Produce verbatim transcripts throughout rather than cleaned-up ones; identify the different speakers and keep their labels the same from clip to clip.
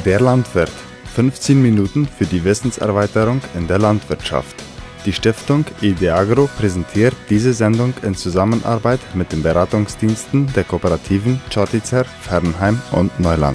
Speaker 1: Der Landwirt. fünfzehn Minuten für die Wissenserweiterung in der Landwirtschaft. Die Stiftung Ideagro präsentiert diese Sendung in Zusammenarbeit mit den Beratungsdiensten der Kooperativen Chortitzer, Fernheim und Neuland.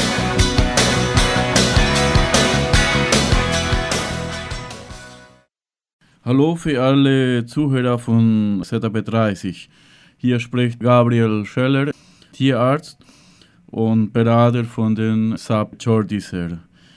Speaker 2: Hallo für alle Zuhörer von Z A B dreißig. Hier spricht Gabriel Scheller, Tierarzt und Berater von den S A B Chortitzer.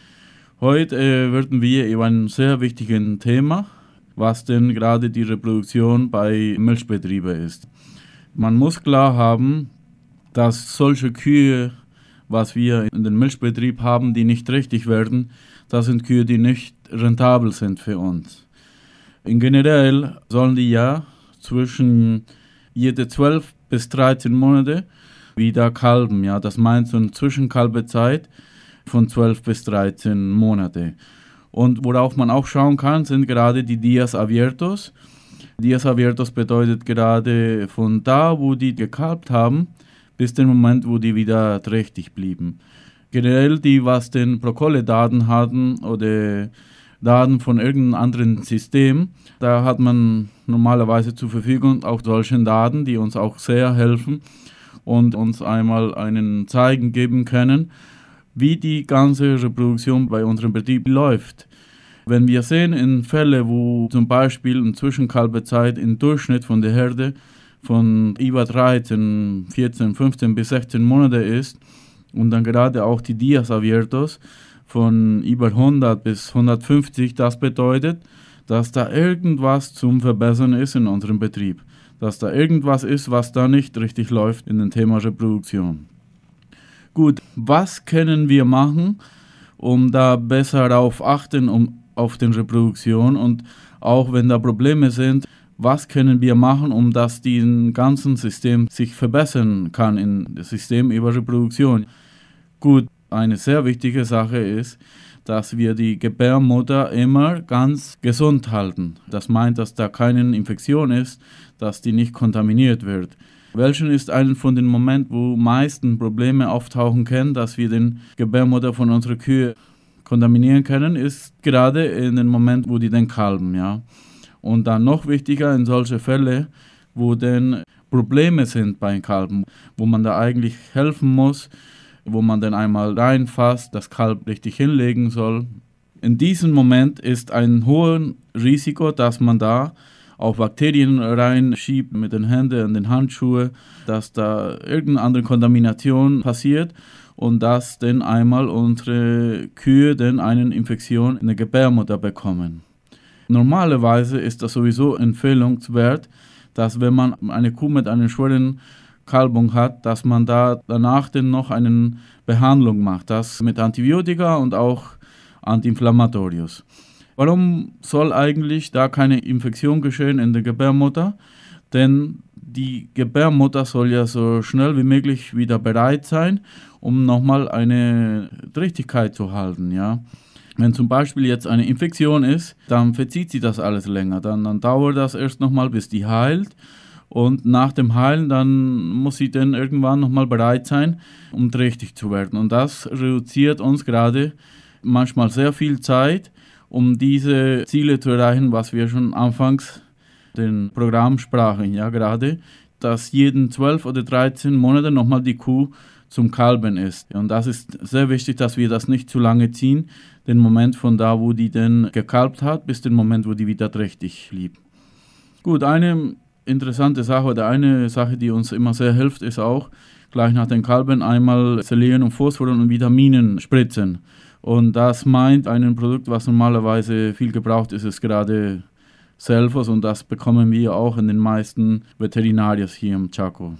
Speaker 2: Heute äh, werden wir über ein sehr wichtiges Thema, was denn gerade die Reproduktion bei Milchbetrieben ist. Man muss klar haben, dass solche Kühe, was wir in den Milchbetrieb haben, die nicht richtig werden, das sind Kühe, die nicht rentabel sind für uns. In generell sollen die ja zwischen jede zwölf bis dreizehn Monate wieder kalben. Ja, das meint so eine Zwischenkalbezeit von zwölf bis dreizehn Monate. Und worauf man auch schauen kann, sind gerade die Dias Abiertos. Dias Abiertos bedeutet gerade von da, wo die gekalbt haben, bis dem Moment, wo die wieder trächtig blieben. Generell die, was den Prokolle-Daten hatten oder Daten von irgendeinem anderen System, da hat man normalerweise zur Verfügung auch solche Daten, die uns auch sehr helfen und uns einmal einen Zeigen geben können, wie die ganze Reproduktion bei unserem Betrieb läuft. Wenn wir sehen in Fällen, wo zum Beispiel eine Zwischenkalbezeit im Durchschnitt von der Herde von über dreizehn, vierzehn, fünfzehn bis sechzehn Monate ist und dann gerade auch die Dias Abiertos von über hundert bis hundertfünfzig, das bedeutet, dass da irgendwas zum Verbessern ist in unserem Betrieb. Dass da irgendwas ist, was da nicht richtig läuft in dem Thema Reproduktion. Gut, was können wir machen, um da besser darauf achten, um auf die Reproduktion und auch wenn da Probleme sind, was können wir machen, um dass das ganze System sich verbessern kann in das System über Reproduktion? Gut, eine sehr wichtige Sache ist, dass wir die Gebärmutter immer ganz gesund halten. Das meint, dass da keine Infektion ist, dass die nicht kontaminiert wird. Welchen ist einer von den Momenten, wo meisten Probleme auftauchen können, dass wir den Gebärmutter von unserer Kühe kontaminieren können, ist gerade in dem Moment, wo die dann kalben. Ja? Und dann noch wichtiger in solchen Fällen, wo dann Probleme sind beim Kalben, wo man da eigentlich helfen muss, wo man dann einmal reinfasst, das Kalb richtig hinlegen soll. In diesem Moment ist ein hohes Risiko, dass man da auch Bakterien reinschiebt mit den Händen und den Handschuhen, dass da irgendeine andere Kontamination passiert und dass dann einmal unsere Kühe dann eine Infektion in der Gebärmutter bekommen. Normalerweise ist das sowieso empfehlenswert, dass wenn man eine Kuh mit einer schweren Kalbung hat, dass man da danach dann noch eine Behandlung macht, das mit Antibiotika und auch Antiinflammatorius. Warum soll eigentlich da keine Infektion geschehen in der Gebärmutter? Denn die Gebärmutter soll ja so schnell wie möglich wieder bereit sein, um nochmal eine Trächtigkeit zu halten. Ja? Wenn zum Beispiel jetzt eine Infektion ist, dann verzieht sich das alles länger. Dann, dann dauert das erst nochmal, bis die heilt. Und nach dem Heilen, dann muss sie dann irgendwann nochmal bereit sein, um trächtig zu werden. Und das reduziert uns gerade manchmal sehr viel Zeit, um diese Ziele zu erreichen, was wir schon anfangs den Programm sprachen, ja gerade, dass jeden zwölf oder dreizehn Monate nochmal die Kuh zum Kalben ist. Und das ist sehr wichtig, dass wir das nicht zu lange ziehen, den Moment von da, wo die dann gekalbt hat, bis den Moment, wo die wieder trächtig blieb. Gut, eine interessante Sache oder eine Sache, die uns immer sehr hilft, ist auch, gleich nach dem Kalben einmal Selen und Phosphor und Vitaminen spritzen. Und das meint ein Produkt, was normalerweise viel gebraucht ist, ist gerade Selfos und das bekommen wir auch in den meisten Veterinariers hier im Chaco.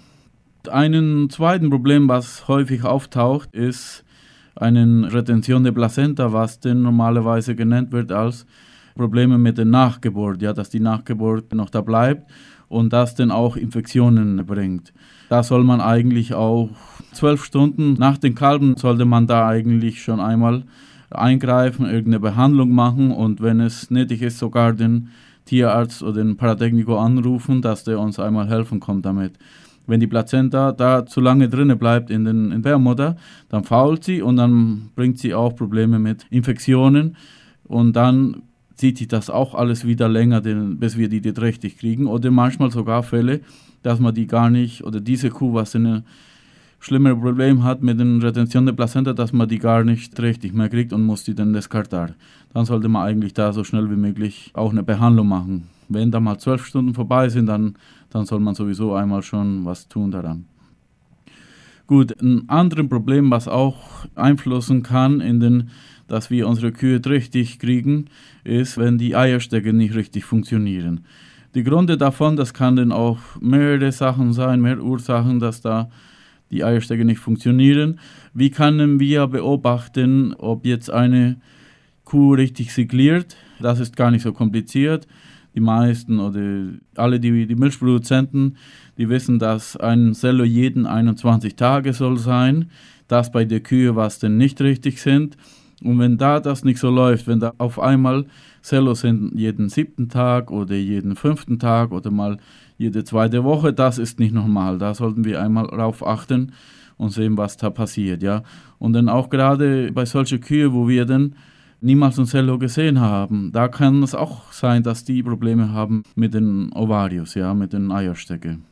Speaker 2: Ein zweites Problem, was häufig auftaucht, ist eine Retention der Plazenta, was denn normalerweise genannt wird als Probleme mit der Nachgeburt, ja, dass die Nachgeburt noch da bleibt und das dann auch Infektionen bringt. Da soll man eigentlich auch zwölf Stunden nach dem Kalben sollte man da eigentlich schon einmal eingreifen, irgendeine Behandlung machen und wenn es nötig ist, sogar den Tierarzt oder den Paratechniker anrufen, dass der uns einmal helfen kommt damit. Wenn die Plazenta da zu lange drinne bleibt in den in der Mutter, dann fault sie und dann bringt sie auch Probleme mit Infektionen und dann zieht sich das auch alles wieder länger, den, bis wir die nicht richtig kriegen. Oder manchmal sogar Fälle, dass man die gar nicht, oder diese Kuh, was eine schlimmere Problem hat mit der Retention der Plazenta, dass man die gar nicht richtig mehr kriegt und muss die dann deskartar. Dann sollte man eigentlich da so schnell wie möglich auch eine Behandlung machen. Wenn da mal zwölf Stunden vorbei sind, dann, dann soll man sowieso einmal schon was tun daran. Gut, ein anderes Problem, was auch einflussen kann, in den, dass wir unsere Kühe richtig kriegen, ist, wenn die Eierstöcke nicht richtig funktionieren. Die Gründe davon, das kann dann auch mehrere Sachen sein, mehrere Ursachen, dass da die Eierstöcke nicht funktionieren. Wie können wir beobachten, ob jetzt eine Kuh richtig signiert? Das ist gar nicht so kompliziert. Die meisten oder alle die, die Milchproduzenten, die wissen, dass ein Sello jeden einundzwanzig Tage soll sein. Das bei der Kühe, was denn nicht richtig sind. Und wenn da das nicht so läuft, wenn da auf einmal Sellos sind jeden siebten Tag oder jeden fünften Tag oder mal jede zweite Woche, das ist nicht normal. Da sollten wir einmal darauf achten und sehen, was da passiert. Ja? Und dann auch gerade bei solchen Kühen, wo wir dann niemals ein Sello gesehen haben, da kann es auch sein, dass die Probleme haben mit den Ovarius, ja, mit den Eierstöcken.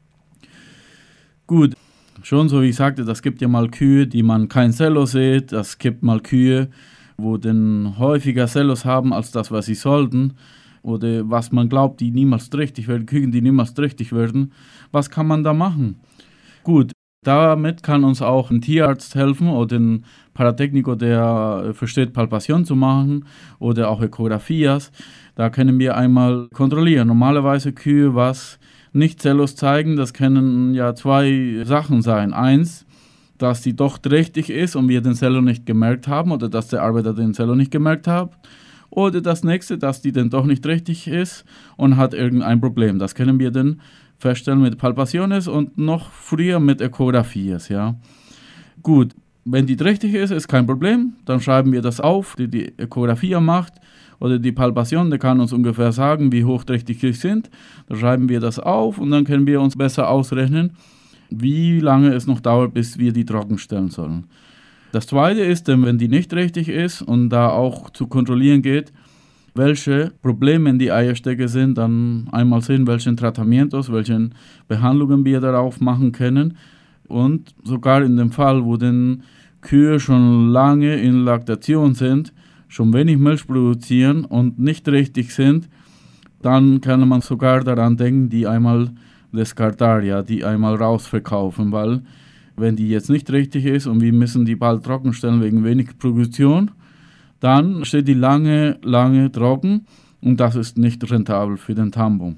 Speaker 2: Gut, schon so wie ich sagte, das gibt ja mal Kühe, die man kein Sello sieht, das gibt mal Kühe, wo dann häufiger Sellos haben als das, was sie sollten, oder was man glaubt, die niemals trächtig werden, Küken, die niemals trächtig werden. Was kann man da machen? Gut, damit kann uns auch ein Tierarzt helfen oder ein Paratechniker, der versteht, Palpation zu machen oder auch Ökographias. Da können wir einmal kontrollieren. Normalerweise Kühe, was nicht Sellos zeigen, das können ja zwei Sachen sein. Eins, dass die doch trächtig ist und wir den Sello nicht gemerkt haben oder dass der Arbeiter den Sello nicht gemerkt hat. Oder das nächste, dass die dann doch nicht richtig ist und hat irgendein Problem. Das können wir dann feststellen mit Palpaciones und noch früher mit Ökographias. Ja. Gut, wenn die trächtig ist, ist kein Problem. Dann schreiben wir das auf, die die Ökographia macht oder die Palpation, der kann uns ungefähr sagen, wie hochträchtig sie sind. Dann schreiben wir das auf und dann können wir uns besser ausrechnen, wie lange es noch dauert, bis wir die trockenstellen sollen. Das Zweite ist, wenn die nicht richtig ist und da auch zu kontrollieren geht, welche Probleme in die Eierstöcke sind, dann einmal sehen, welchen Tratamientos, welche Behandlungen wir darauf machen können. Und sogar in dem Fall, wo den Kühe schon lange in Laktation sind, schon wenig Milch produzieren und nicht richtig sind, dann kann man sogar daran denken, die einmal deskartar, ja, die einmal rausverkaufen, weil wenn die jetzt nicht richtig ist und wir müssen die bald trockenstellen wegen wenig Produktion, dann steht die lange, lange trocken und das ist nicht rentabel für den Tambo.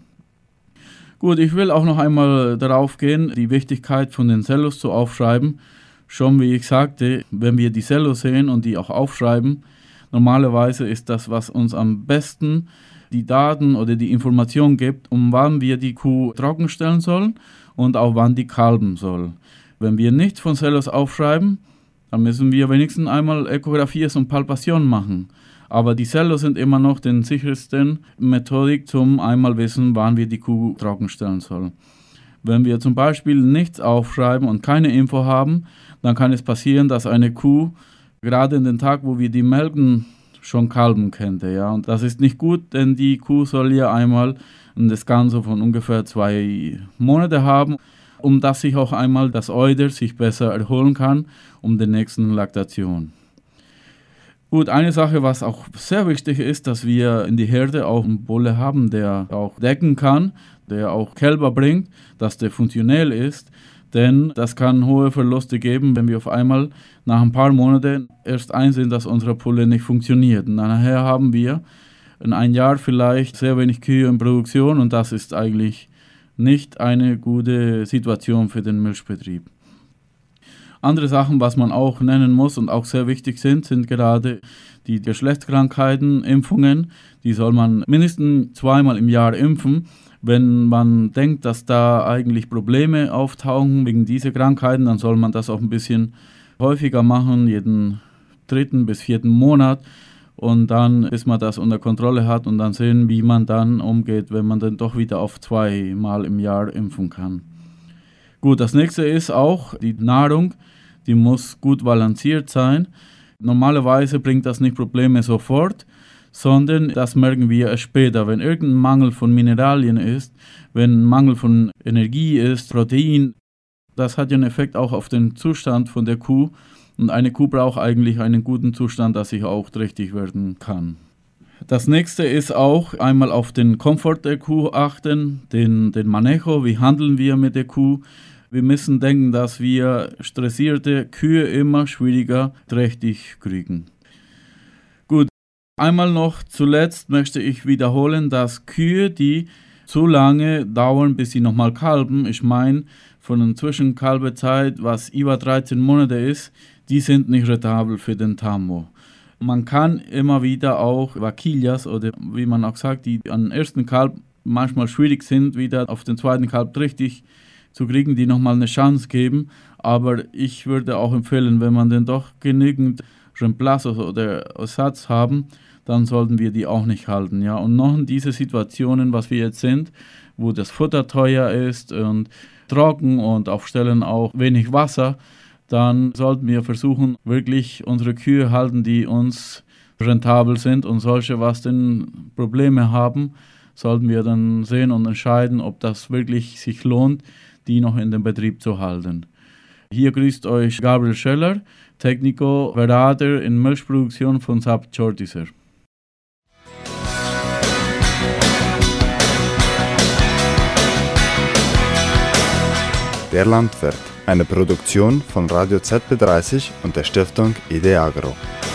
Speaker 2: Gut, ich will auch noch einmal darauf gehen, die Wichtigkeit von den Sellos zu aufschreiben. Schon wie ich sagte, wenn wir die Sellos sehen und die auch aufschreiben, normalerweise ist das, was uns am besten die Daten oder die Information gibt, um wann wir die Kuh trockenstellen sollen und auch wann die kalben soll. Wenn wir nichts von Sellos aufschreiben, dann müssen wir wenigstens einmal Ökographias und Palpation machen. Aber die Sellos sind immer noch die sicherste Methodik, zum einmal wissen, wann wir die Kuh trockenstellen sollen. Wenn wir zum Beispiel nichts aufschreiben und keine Info haben, dann kann es passieren, dass eine Kuh gerade in den Tag, wo wir die melken, schon kalben könnte. Ja? Und das ist nicht gut, denn die Kuh soll ja einmal das Ganze von ungefähr zwei Monate haben, um dass sich auch einmal das Euter sich besser erholen kann, um die nächsten Laktation. Gut, eine Sache, was auch sehr wichtig ist, dass wir in die Herde auch einen Bulle haben, der auch decken kann, der auch Kälber bringt, dass der funktionell ist, denn das kann hohe Verluste geben, wenn wir auf einmal nach ein paar Monaten erst einsehen, dass unsere Pulle nicht funktioniert. Und nachher haben wir in ein Jahr vielleicht sehr wenig Kühe in Produktion und das ist eigentlich nicht eine gute Situation für den Milchbetrieb. Andere Sachen, was man auch nennen muss und auch sehr wichtig sind, sind gerade die Geschlechtskrankheiten, Impfungen. Die soll man mindestens zweimal im Jahr impfen. Wenn man denkt, dass da eigentlich Probleme auftauchen wegen dieser Krankheiten, dann soll man das auch ein bisschen häufiger machen, jeden dritten bis vierten Monat. Und dann, bis man das unter Kontrolle hat und dann sehen, wie man dann umgeht, wenn man dann doch wieder auf zweimal im Jahr impfen kann. Gut, das nächste ist auch die Nahrung, die muss gut balanciert sein. Normalerweise bringt das nicht Probleme sofort, sondern das merken wir erst später. Wenn irgendein Mangel von Mineralien ist, wenn ein Mangel von Energie ist, Protein, das hat ja einen Effekt auch auf den Zustand von der Kuh. Und eine Kuh braucht eigentlich einen guten Zustand, dass sie auch trächtig werden kann. Das nächste ist auch einmal auf den Komfort der Kuh achten, den, den Manejo, wie handeln wir mit der Kuh. Wir müssen denken, dass wir stressierte Kühe immer schwieriger trächtig kriegen. Gut, einmal noch zuletzt möchte ich wiederholen, dass Kühe, die zu lange dauern, bis sie nochmal kalben, ich meine von einer Zwischenkalbezeit, was über dreizehn Monate ist, die sind nicht rentabel für den Tammo. Man kann immer wieder auch Vaquillas oder wie man auch sagt, die an den ersten Kalb manchmal schwierig sind, wieder auf den zweiten Kalb richtig zu kriegen, die nochmal eine Chance geben. Aber ich würde auch empfehlen, wenn man denn doch genügend Reemplazos oder Ersatz haben, dann sollten wir die auch nicht halten. Ja? Und noch in diese Situationen, was wir jetzt sind, wo das Futter teuer ist und trocken und auf Stellen auch wenig Wasser, dann sollten wir versuchen, wirklich unsere Kühe halten, die uns rentabel sind, und solche, was denn Probleme haben, sollten wir dann sehen und entscheiden, ob das wirklich sich lohnt, die noch in den Betrieb zu halten. Hier grüßt euch Gabriel Scheller, Technico Berater in Milchproduktion von S A P Jordiser.
Speaker 1: Der Landwirt, eine Produktion von Radio Z B dreißig und der Stiftung Ideagro.